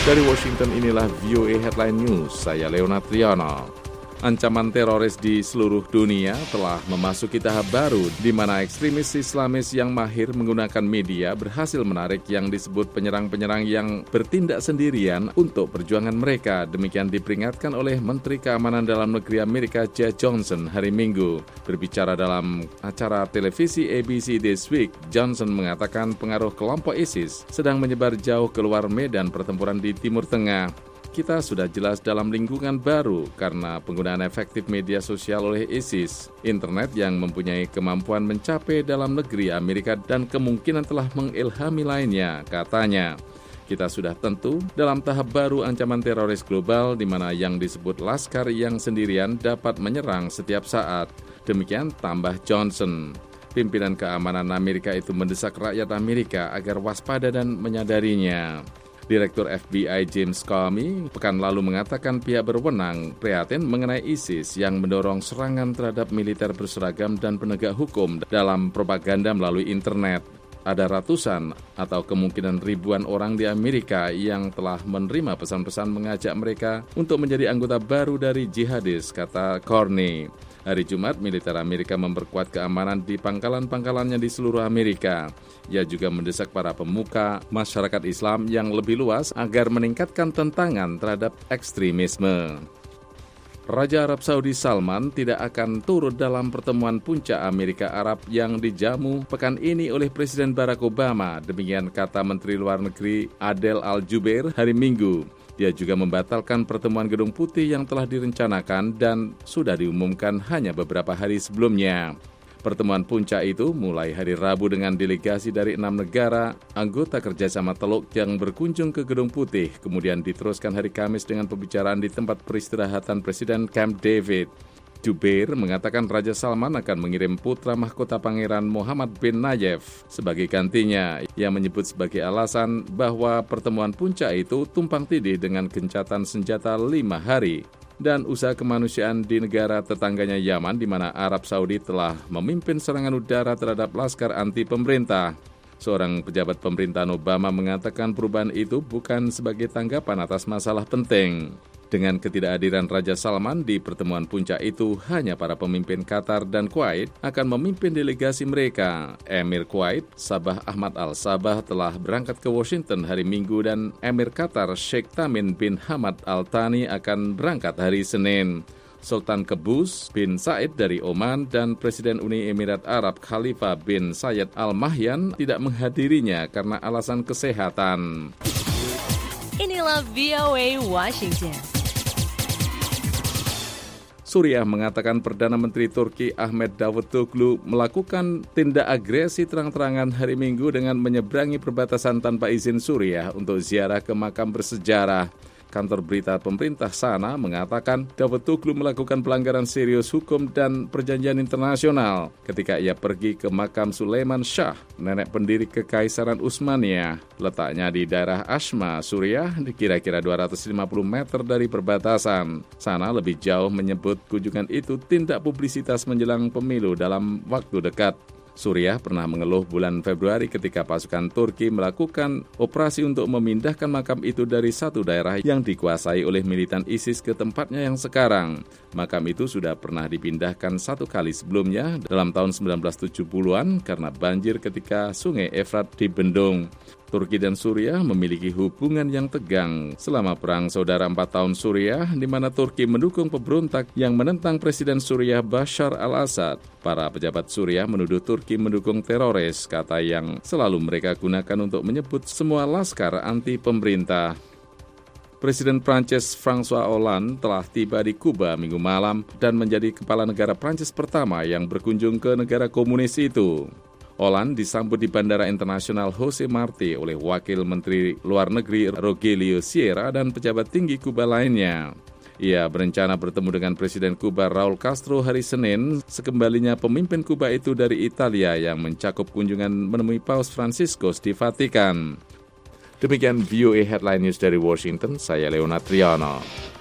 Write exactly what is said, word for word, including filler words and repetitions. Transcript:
Dari Washington, inilah V O A Headline News, saya Leonard Triano. Ancaman teroris di seluruh dunia telah memasuki tahap baru di mana ekstremis Islamis yang mahir menggunakan media berhasil menarik yang disebut penyerang-penyerang yang bertindak sendirian untuk perjuangan mereka. Demikian diperingatkan oleh Menteri Keamanan Dalam Negeri Amerika J. Johnson hari Minggu. Berbicara dalam acara televisi A B C This Week, Johnson mengatakan pengaruh kelompok ISIS sedang menyebar jauh keluar medan pertempuran di Timur Tengah. Kita sudah jelas dalam lingkungan baru karena penggunaan efektif media sosial oleh ISIS, internet yang mempunyai kemampuan mencapai dalam negeri Amerika dan kemungkinan telah mengilhami lainnya, katanya. Kita sudah tentu dalam tahap baru ancaman teroris global di mana yang disebut laskar yang sendirian dapat menyerang setiap saat. Demikian tambah Johnson. Pimpinan keamanan Amerika itu mendesak rakyat Amerika agar waspada dan menyadarinya. Direktur F B I James Comey pekan lalu mengatakan pihak berwenang prihatin mengenai ISIS yang mendorong serangan terhadap militer berseragam dan penegak hukum dalam propaganda melalui internet. Ada ratusan atau kemungkinan ribuan orang di Amerika yang telah menerima pesan-pesan mengajak mereka untuk menjadi anggota baru dari jihadis, kata Comey. Hari Jumat, militer Amerika memperkuat keamanan di pangkalan-pangkalannya di seluruh Amerika. Ia juga mendesak para pemuka masyarakat Islam yang lebih luas agar meningkatkan tentangan terhadap ekstremisme. Raja Arab Saudi Salman tidak akan turut dalam pertemuan puncak Amerika Arab yang dijamu pekan ini oleh Presiden Barack Obama. Demikian kata Menteri Luar Negeri Adel Al-Jubeir hari Minggu. Dia juga membatalkan pertemuan Gedung Putih yang telah direncanakan dan sudah diumumkan hanya beberapa hari sebelumnya. Pertemuan puncak itu mulai hari Rabu dengan delegasi dari enam negara anggota kerjasama Teluk yang berkunjung ke Gedung Putih, kemudian diteruskan hari Kamis dengan pembicaraan di tempat peristirahatan Presiden Camp David. Jubeir mengatakan Raja Salman akan mengirim putra mahkota Pangeran Mohammed bin Nayef sebagai gantinya. Ia menyebut sebagai alasan bahwa pertemuan puncak itu tumpang tindih dengan gencatan senjata lima hari dan usaha kemanusiaan di negara tetangganya Yaman di mana Arab Saudi telah memimpin serangan udara terhadap laskar anti pemerintah. Seorang pejabat pemerintahan Obama mengatakan perubahan itu bukan sebagai tanggapan atas masalah penting. Dengan ketidakhadiran Raja Salman di pertemuan puncak itu, hanya para pemimpin Qatar dan Kuwait akan memimpin delegasi mereka. Emir Kuwait, Sabah Ahmad Al-Sabah telah berangkat ke Washington hari Minggu dan Emir Qatar Sheikh Tamim bin Hamad Al-Thani akan berangkat hari Senin. Sultan Qaboos bin Said dari Oman dan Presiden Uni Emirat Arab Khalifa bin Zayed Al Nahyan tidak menghadirinya karena alasan kesehatan. Inilah V O A Washington. Suriah mengatakan Perdana Menteri Turki Ahmet Davutoglu melakukan tindak agresi terang-terangan hari Minggu dengan menyeberangi perbatasan tanpa izin Suriah untuk ziarah ke makam bersejarah. Kantor berita pemerintah sana mengatakan Davutoglu melakukan pelanggaran serius hukum dan perjanjian internasional ketika ia pergi ke makam Sulaiman Shah, nenek pendiri Kekaisaran Utsmaniyah. Letaknya di daerah Ashma, Suriah, di kira-kira dua ratus lima puluh meter dari perbatasan. Sana lebih jauh menyebut kunjungan itu tindak publisitas menjelang pemilu dalam waktu dekat. Suriah pernah mengeluh bulan Februari ketika pasukan Turki melakukan operasi untuk memindahkan makam itu dari satu daerah yang dikuasai oleh militan ISIS ke tempatnya yang sekarang. Makam itu sudah pernah dipindahkan satu kali sebelumnya dalam tahun sembilan belas tujuh puluhan karena banjir ketika sungai Efrat dibendung. Turki dan Suriah memiliki hubungan yang tegang selama Perang Saudara empat tahun Suriah, di mana Turki mendukung pemberontak yang menentang Presiden Suriah Bashar al-Assad. Para pejabat Suriah menuduh Turki mendukung teroris, kata yang selalu mereka gunakan untuk menyebut semua laskar anti pemerintah. Presiden Prancis François Hollande telah tiba di Kuba minggu malam dan menjadi kepala negara Prancis pertama yang berkunjung ke negara komunis itu. Hollande disambut di Bandara Internasional Jose Marti oleh Wakil Menteri Luar Negeri Rogelio Sierra dan pejabat tinggi Kuba lainnya. Ia berencana bertemu dengan Presiden Kuba Raul Castro hari Senin, sekembalinya pemimpin Kuba itu dari Italia yang mencakup kunjungan menemui Paus Franciscus di Vatikan. Demikian V O A Headline News dari Washington, saya Leonard Triano.